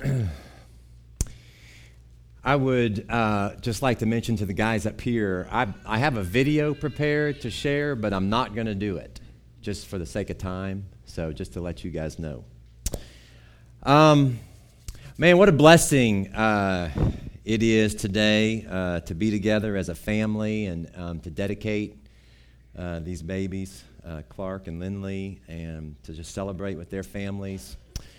I would just like to mention to the guys up here, I have a video prepared to share, but I'm not going to do it just for the sake of time. So just to let you guys know. Man, what a blessing it is today to be together as a family and to dedicate these babies, Clark and Lindley, and to just celebrate with their families.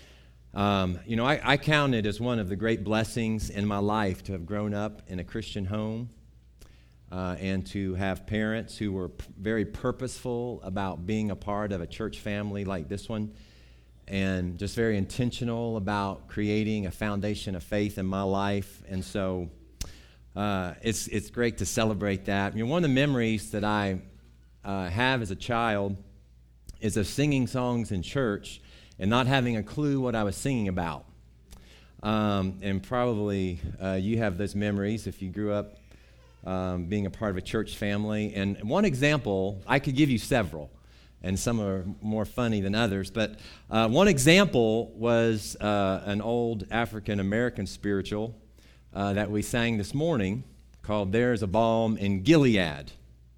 I count it as one of the great blessings in my life to have grown up in a Christian home and to have parents who were very purposeful about being a part of a church family like this one, and just very intentional about creating a foundation of faith in my life. And so it's great to celebrate that. One of the memories that I have as a child is of singing songs in church and not having a clue what I was singing about. And probably you have those memories if you grew up being a part of a church family. And one example, I could give you several, and some are more funny than others, but one example was an old African-American spiritual that we sang this morning called "There's a Balm in Gilead."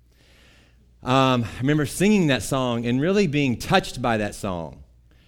I remember singing that song and really being touched by that song.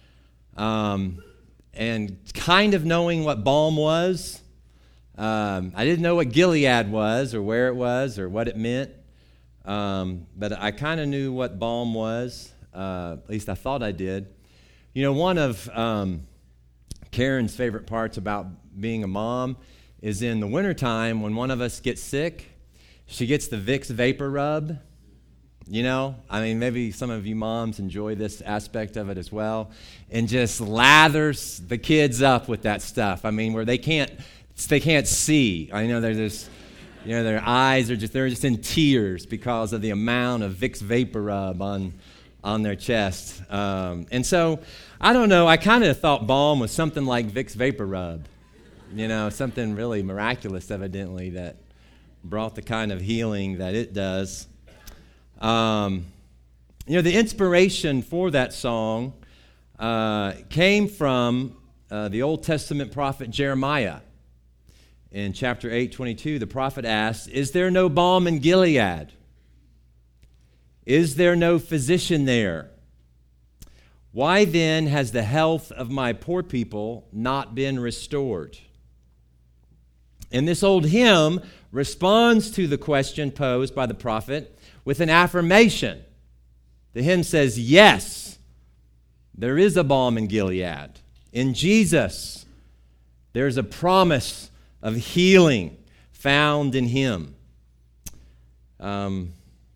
And kind of knowing what balm was. I didn't know what Gilead was or where it was or what it meant, but I kind of knew what balm was, at least I thought I did. One of Karen's favorite parts about being a mom is in the wintertime when one of us gets sick, she gets the Vicks Vapor Rub. Maybe some of you moms enjoy this aspect of it as well, and just lathers the kids up with that stuff. Where they can't see. I know they're just, their eyes are they're just in tears because of the amount of Vicks Vapor Rub on their chest. And so, I don't know, I kind of thought balm was something like Vicks Vapor Rub, something really miraculous, evidently, that brought the kind of healing that it does. The inspiration for that song came from the Old Testament prophet Jeremiah. In chapter 8:22, the prophet asks, "Is there no balm in Gilead? Is there no physician there? Why then has the health of my poor people not been restored?" And this old hymn responds to the question posed by the prophet with an affirmation. The hymn says, yes, there is a balm in Gilead. In Jesus, there's a promise of healing found in him. And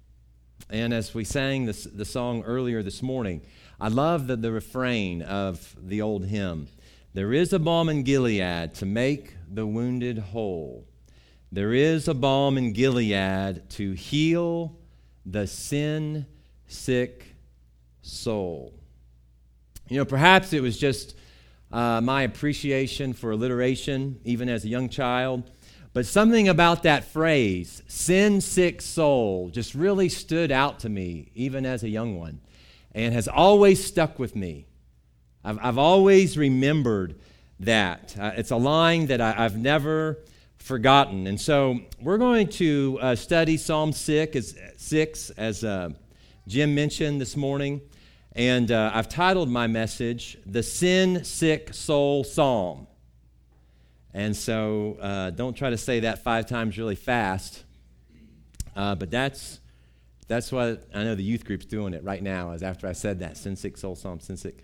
as we sang the song earlier this morning, I love the refrain of the old hymn. There is a balm in Gilead to make the wounded whole. There is a balm in Gilead to heal the sin-sick soul. Perhaps it was just my appreciation for alliteration, even as a young child, but something about that phrase, sin-sick soul, just really stood out to me, even as a young one, and has always stuck with me. I've always remembered that. It's a line that I've never forgotten. And so we're going to study Psalm 6, as Jim mentioned this morning. And I've titled my message, The Sin-Sick Soul Psalm. And so don't try to say that 5 times really fast. But that's what I know the youth group's doing it right now, is after I said that, Sin-Sick Soul Psalm, Sin-Sick.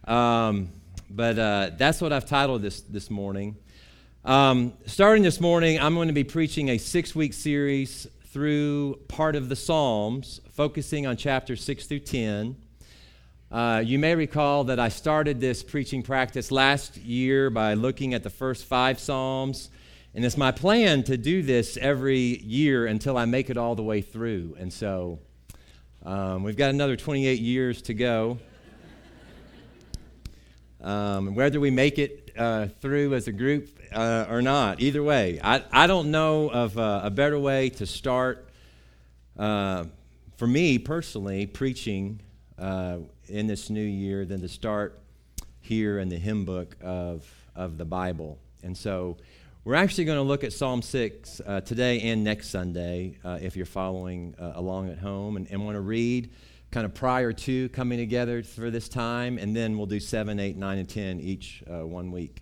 But that's what I've titled this morning. Starting this morning, I'm going to be preaching a 6-week series through part of the Psalms, focusing on chapters 6 through 10. You may recall that I started this preaching practice last year by looking at the first 5 Psalms, and it's my plan to do this every year until I make it all the way through. And so we've got another 28 years to go. Whether we make it through as a group or not, either way, I don't know of a better way to start, for me personally, preaching in this new year than to start here in the hymn book of of the Bible. And so we're actually going to look at Psalm 6 today and next Sunday if you're following along at home and want to read kind of prior to coming together for this time, and then we'll do 7, 8, 9, and 10 each 1 week.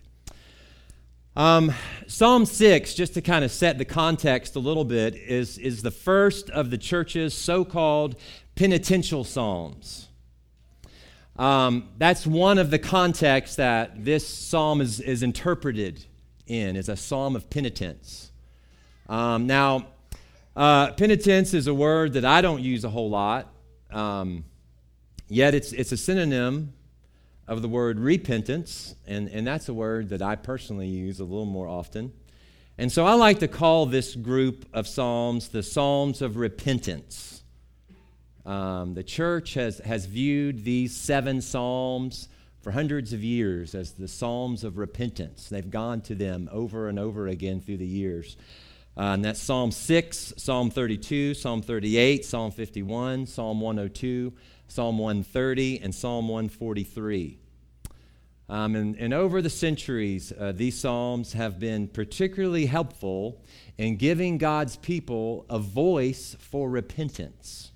Psalm 6, just to kind of set the context a little bit, is the first of the church's so-called penitential psalms. That's one of the contexts that this psalm is interpreted in, is a psalm of penitence. Now, penitence is a word that I don't use a whole lot, yet it's a synonym of the word repentance, and that's a word that I personally use a little more often. And so I like to call this group of psalms the Psalms of Repentance. The church has viewed these 7 psalms for hundreds of years as the Psalms of Repentance. They've gone to them over and over again through the years. And that's Psalm 6, Psalm 32, Psalm 38, Psalm 51, Psalm 102, Psalm 130, and Psalm 143. And over the centuries, these psalms have been particularly helpful in giving God's people a voice for repentance.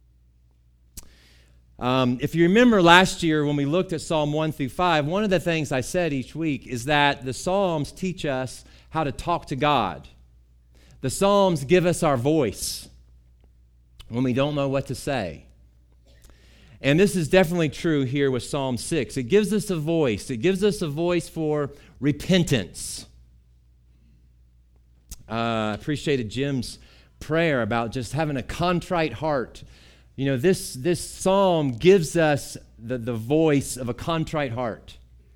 If you remember last year when we looked at Psalm 1 through 5, one of the things I said each week is that the Psalms teach us how to talk to God. The Psalms give us our voice when we don't know what to say. And this is definitely true here with Psalm 6. It gives us a voice. It gives us a voice for repentance. I appreciated Jim's prayer about just having a contrite heart. You know, this psalm gives us the voice of a contrite heart.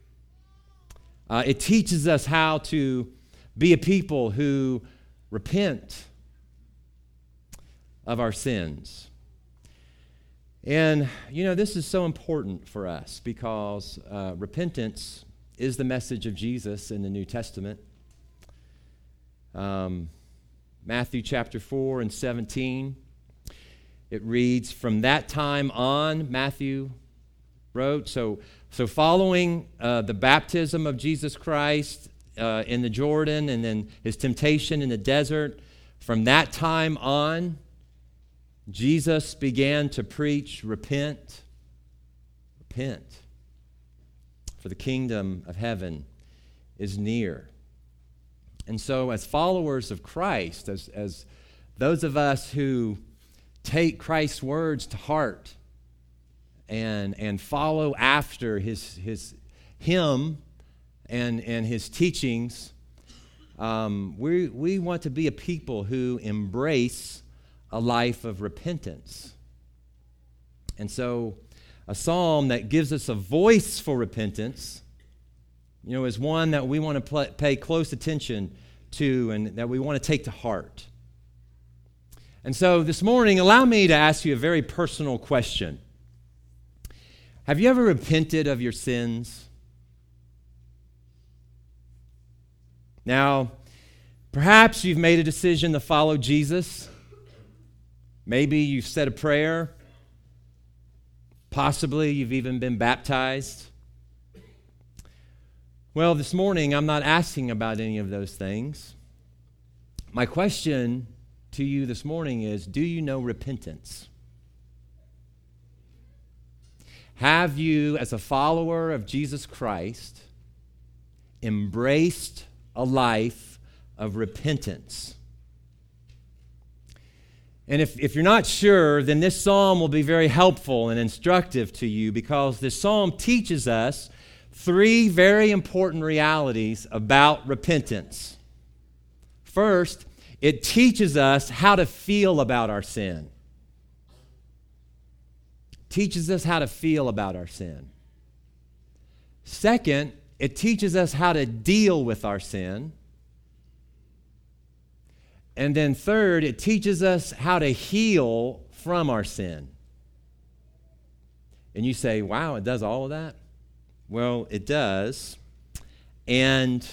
It teaches us how to be a people who repent of our sins. And, you know, this is so important for us because repentance is the message of Jesus in the New Testament. Matthew chapter 4 and 17, it reads, "From that time on," Matthew wrote, so following the baptism of Jesus Christ in the Jordan and then his temptation in the desert, from that time on, Jesus began to preach, repent, for the kingdom of heaven is near. And so as followers of Christ, as those of us who take Christ's words to heart and follow after him and his teachings, we want to be a people who embrace a life of repentance. And so a psalm that gives us a voice for repentance, you know, is one that we want to pay close attention to and that we want to take to heart. And so this morning, allow me to ask you a very personal question. Have you ever repented of your sins? Now, perhaps you've made a decision to follow Jesus. Maybe you've said a prayer. Possibly you've even been baptized. Well, this morning I'm not asking about any of those things. My question to you this morning is, do you know repentance? Have you, as a follower of Jesus Christ, embraced a life of repentance? And if you're not sure, then this psalm will be very helpful and instructive to you because this psalm teaches us 3 very important realities about repentance. First, it teaches us how to feel about our sin. Teaches us how to feel about our sin. Second, it teaches us how to deal with our sin. And then third, it teaches us how to heal from our sin. And you say, wow, it does all of that? Well, it does. And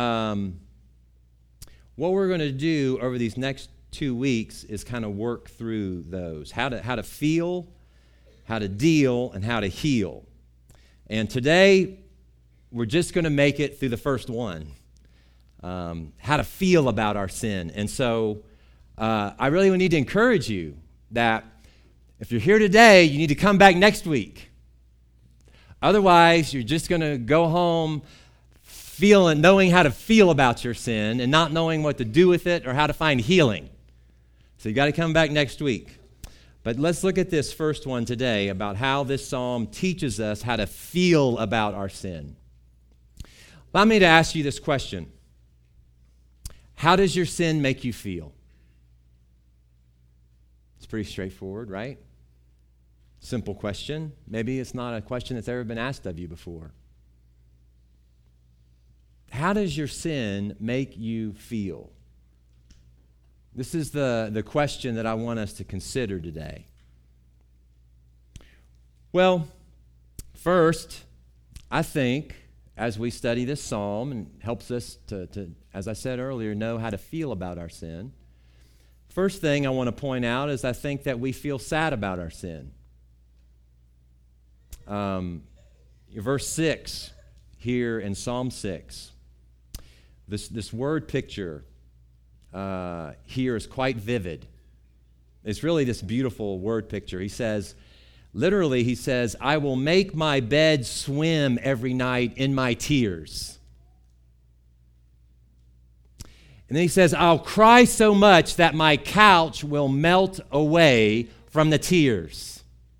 what we're going to do over these next 2 weeks is kind of work through those. How to feel, how to deal, and how to heal. And today, we're just going to make it through the first one, how to feel about our sin. And so I really need to encourage you that if you're here today, you need to come back next week. Otherwise, you're just going to go home knowing how to feel about your sin and not knowing what to do with it or how to find healing. So you got to come back next week. But let's look at this first one today about how this psalm teaches us how to feel about our sin. Allow me to ask you this question. How does your sin make you feel? It's pretty straightforward, right? Simple question. Maybe it's not a question that's ever been asked of you before. How does your sin make you feel? This is the question that I want us to consider today. Well, first, I think as we study this psalm and helps us to, as I said earlier, know how to feel about our sin. First thing I want to point out is I think that we feel sad about our sin. Verse 6 here in Psalm 6, this word picture here is quite vivid. It's really this beautiful word picture. He says, I will make my bed swim every night in my tears. And then he says, I'll cry so much that my couch will melt away from the tears.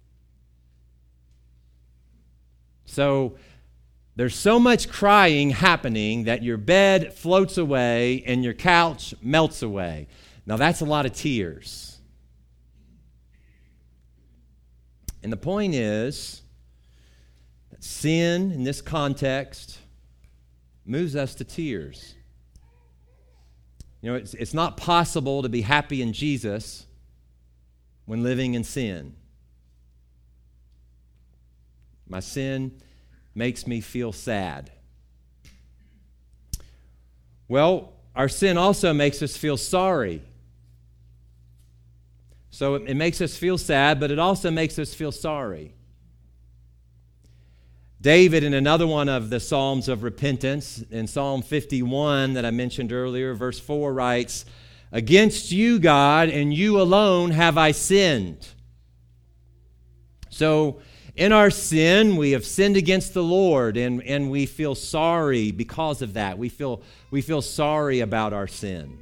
So there's so much crying happening that your bed floats away and your couch melts away. Now that's a lot of tears. And the point is that sin in this context moves us to tears. You know, it's not possible to be happy in Jesus when living in sin. My sin makes me feel sad. Well, our sin also makes us feel sorry. So it makes us feel sad, but it also makes us feel sorry. David, in another one of the Psalms of repentance, in Psalm 51 that I mentioned earlier, verse 4 writes, Against you, God, and you alone have I sinned. So in our sin, we have sinned against the Lord, and we feel sorry because of that. We feel sorry about our sin.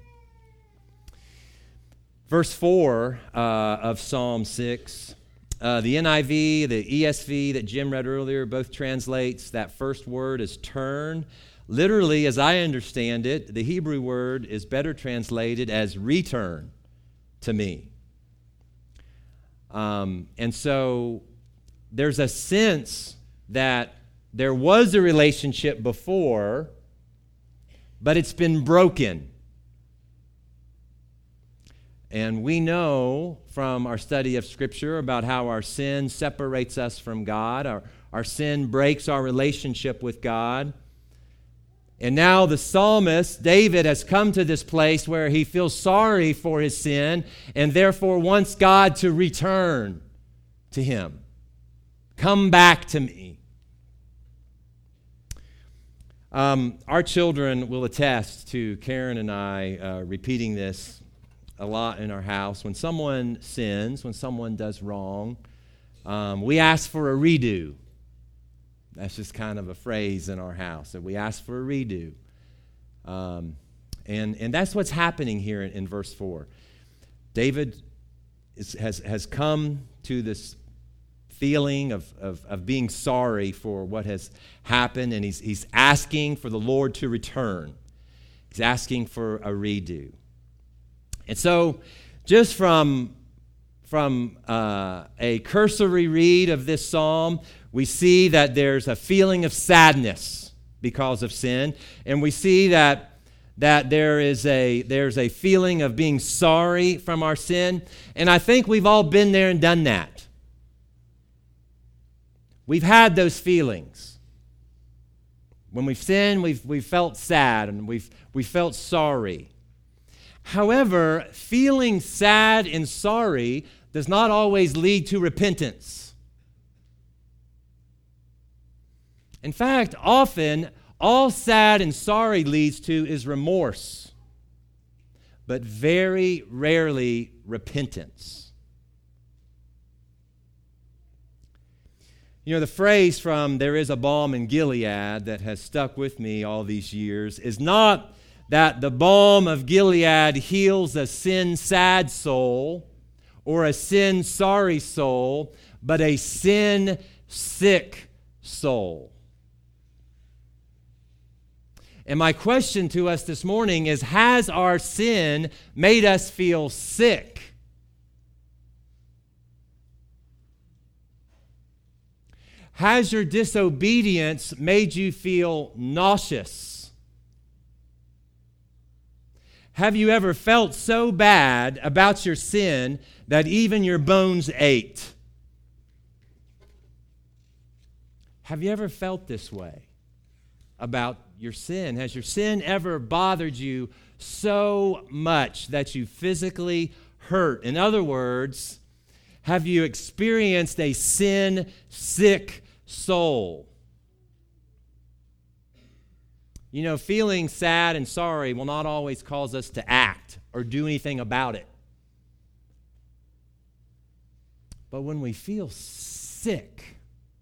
Verse 4 of Psalm 6, the NIV, the ESV that Jim read earlier, both translates that first word as turn. Literally, as I understand it, the Hebrew word is better translated as return to me. And so there's a sense that there was a relationship before, but it's been broken. And we know from our study of Scripture about how our sin separates us from God. Our sin breaks our relationship with God. And now the psalmist, David, has come to this place where he feels sorry for his sin and therefore wants God to return to him. Come back to me. Our children will attest to Karen and I repeating this a lot in our house. When someone sins, when someone does wrong, we ask for a redo. That's just kind of a phrase in our house, that we ask for a redo. And that's what's happening here in verse 4. David has come to this feeling of being sorry for what has happened, and he's asking for the Lord to return. He's asking for a redo. And so just from a cursory read of this psalm, we see that there's a feeling of sadness because of sin, and we see that there's a feeling of being sorry from our sin, and I think we've all been there and done that. We've had those feelings. When we've sinned, we've felt sad and we've felt sorry. However, feeling sad and sorry does not always lead to repentance. In fact, often, all sad and sorry leads to is remorse, but very rarely repentance. You know, the phrase from "there is a balm in Gilead" that has stuck with me all these years is not that the balm of Gilead heals a sin-sad soul or a sin-sorry soul, but a sin-sick soul. And my question to us this morning is, has our sin made us feel sick? Has your disobedience made you feel nauseous? Have you ever felt so bad about your sin that even your bones ached? Have you ever felt this way about your sin? Has your sin ever bothered you so much that you physically hurt? In other words, have you experienced a sin-sick soul? You know, feeling sad and sorry will not always cause us to act or do anything about it. But when we feel sick,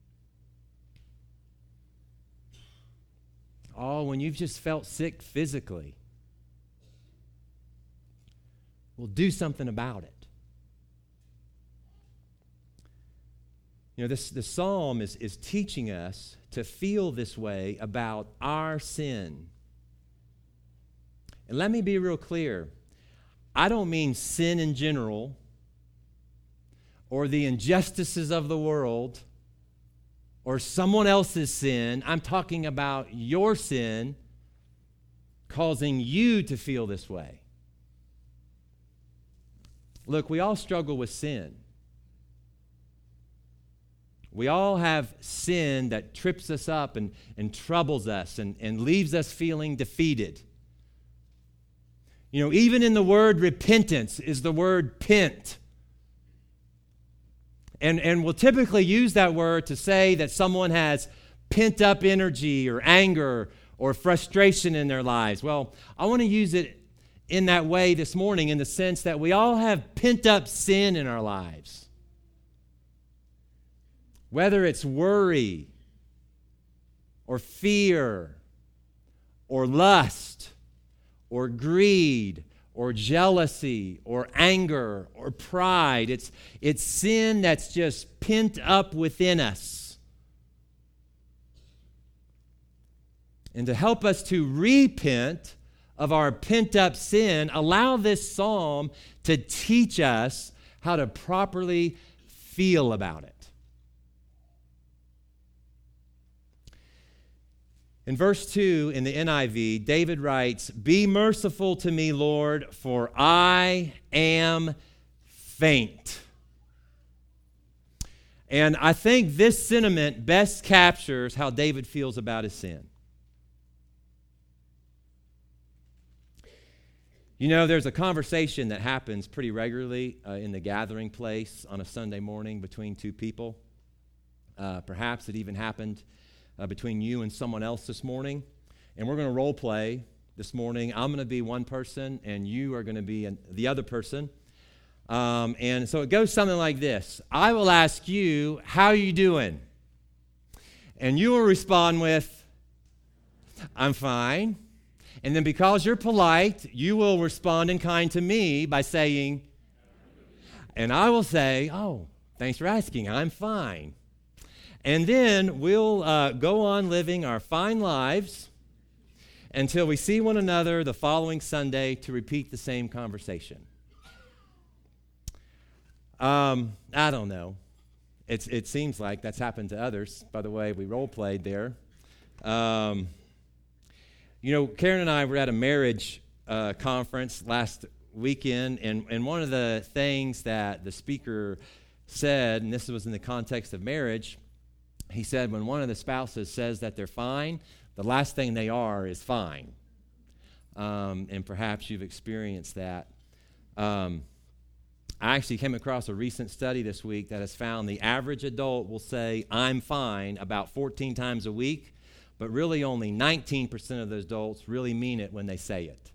when you've just felt sick physically, we'll do something about it. You know, this psalm is teaching us to feel this way about our sin. And let me be real clear. I don't mean sin in general or the injustices of the world or someone else's sin. I'm talking about your sin causing you to feel this way. Look, we all struggle with sin. We all have sin that trips us up and troubles us and leaves us feeling defeated. You know, even in the word repentance is the word pent. And we'll typically use that word to say that someone has pent up energy or anger or frustration in their lives. Well, I want to use it in that way this morning in the sense that we all have pent up sin in our lives. Whether it's worry or fear or lust or greed or jealousy or anger or pride. It's sin that's just pent up within us. And to help us to repent of our pent-up sin, allow this psalm to teach us how to properly feel about it. In verse 2 in the NIV, David writes, "Be merciful to me, Lord, for I am faint." And I think this sentiment best captures how David feels about his sin. You know, there's a conversation that happens pretty regularly in the gathering place on a Sunday morning between two people. Perhaps it even happened between you and someone else this morning. And we're going to role play this morning. I'm going to be one person, and you are going to be the other person. And so it goes something like this. I will ask you, how are you doing? And you will respond with, I'm fine. And then because you're polite, you will respond in kind to me by saying, and I will say, oh, thanks for asking, I'm fine. And then we'll go on living our fine lives until we see one another the following Sunday to repeat the same conversation. I don't know. It seems like that's happened to others, by the way we role-played there. You know, Karen and I were at a marriage conference last weekend, and one of the things that the speaker said, and this was in the context of marriage, he said when one of the spouses says that they're fine, the last thing they are is fine. And perhaps you've experienced that. I actually came across a recent study this week that has found the average adult will say, I'm fine, about 14 times a week, but really only 19% of those adults really mean it when they say it.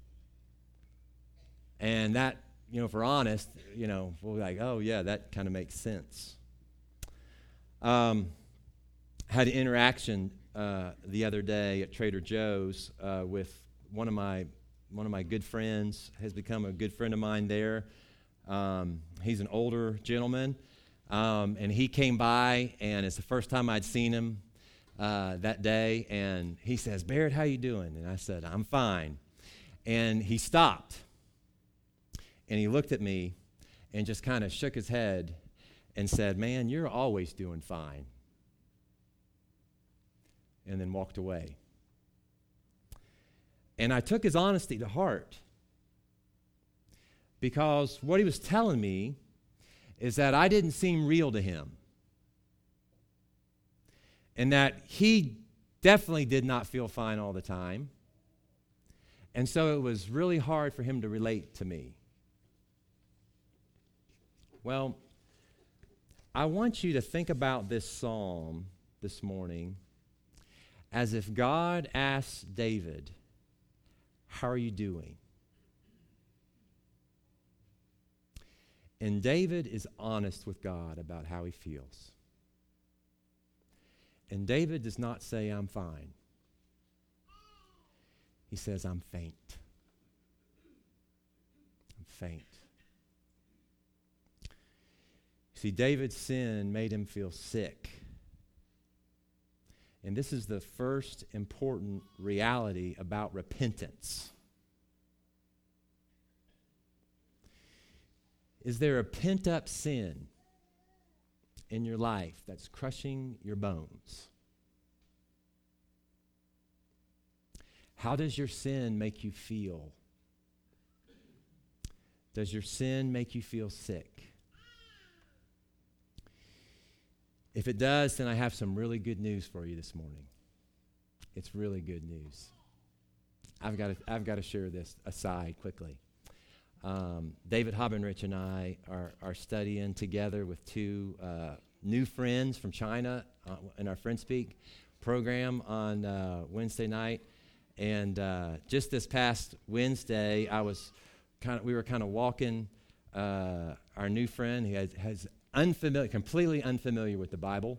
And that, if we're honest, we'll be like, oh, yeah, that kind of makes sense. Had an interaction the other day at Trader Joe's with one of my good friends, has become a good friend of mine there. He's an older gentleman, and he came by, and it's the first time I'd seen him that day, and he says, Barrett, how you doing? And I said, I'm fine. And he stopped, and he looked at me and just kind of shook his head and said, man, you're always doing fine, and then walked away. And I took his honesty to heart, because what he was telling me is that I didn't seem real to him, and that he definitely did not feel fine all the time, and so it was really hard for him to relate to me. Well, I want you to think about this psalm this morning as if God asked David, how are you doing? And David is honest with God about how he feels. And David does not say, I'm fine. He says, I'm faint. I'm faint. See, David's sin made him feel sick. And this is the first important reality about repentance. Is there a pent-up sin in your life that's crushing your bones? How does your sin make you feel? Does your sin make you feel sick? If it does, then I have some really good news for you this morning. It's really good news. I've got to share this aside quickly. David Hobenrich and I are studying together with two new friends from China in our Friend Speak program on Wednesday night. And just this past Wednesday, we were kind of walking our new friend. He has completely unfamiliar with the Bible.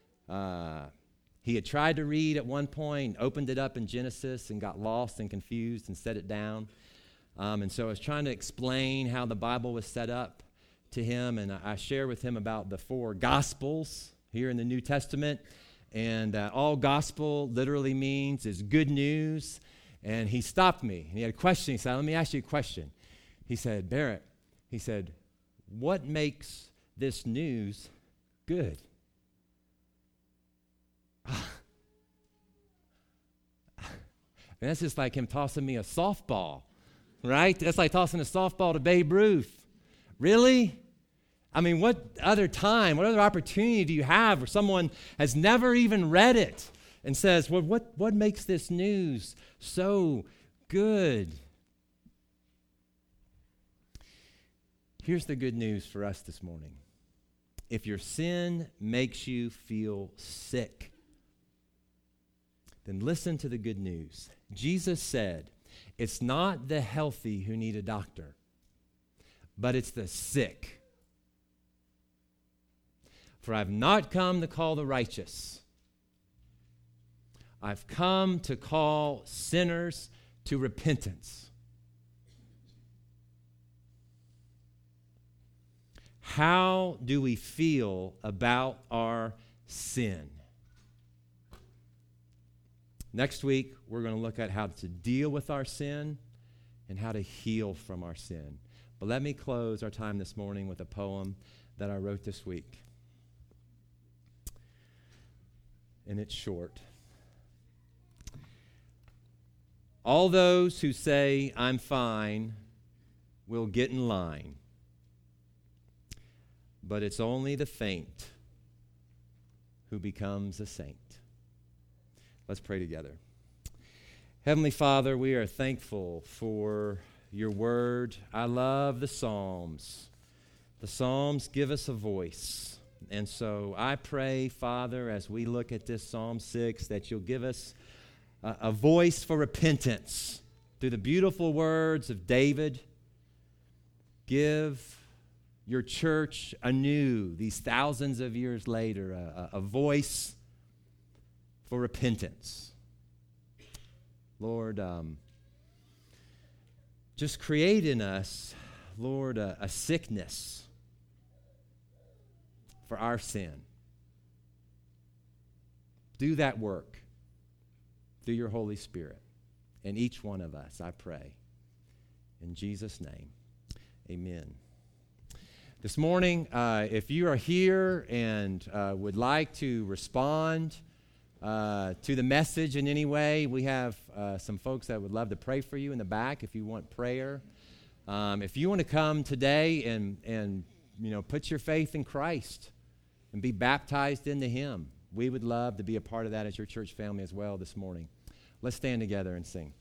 He had tried to read at one point, opened it up in Genesis and got lost and confused and set it down. And so I was trying to explain how the Bible was set up to him, and I shared with him about the 4 Gospels here in the New Testament. And all gospel literally means is good news. And he stopped me, and he had a question. He said, let me ask you a question. He said, Barrett, he said, what makes this news good? And that's just like him tossing me a softball, right? That's like tossing a softball to Babe Ruth. Really? I mean, what other opportunity do you have where someone has never even read it and says, well, what makes this news so good? Here's the good news for us this morning. If your sin makes you feel sick, then listen to the good news. Jesus said, it's not the healthy who need a doctor, but it's the sick. For I've not come to call the righteous. I've come to call sinners to repentance. How do we feel about our sin? Next week, we're going to look at how to deal with our sin and how to heal from our sin. But let me close our time this morning with a poem that I wrote this week. And it's short. All those who say, I'm fine, will get in line. But it's only the faint who becomes a saint. Let's pray together. Heavenly Father, we are thankful for your word. I love the Psalms. The Psalms give us a voice. And so I pray, Father, as we look at this Psalm 6, that you'll give us a voice for repentance through the beautiful words of David. Give your church anew, these thousands of years later, a voice for repentance. Lord, just create in us, Lord, a sickness for our sin. Do that work through your Holy Spirit in each one of us, I pray. In Jesus' name, amen. This morning, if you are here and would like to respond to the message in any way, we have some folks that would love to pray for you in the back if you want prayer. If you want to come today and put your faith in Christ and be baptized into Him, we would love to be a part of that as your church family as well this morning. Let's stand together and sing.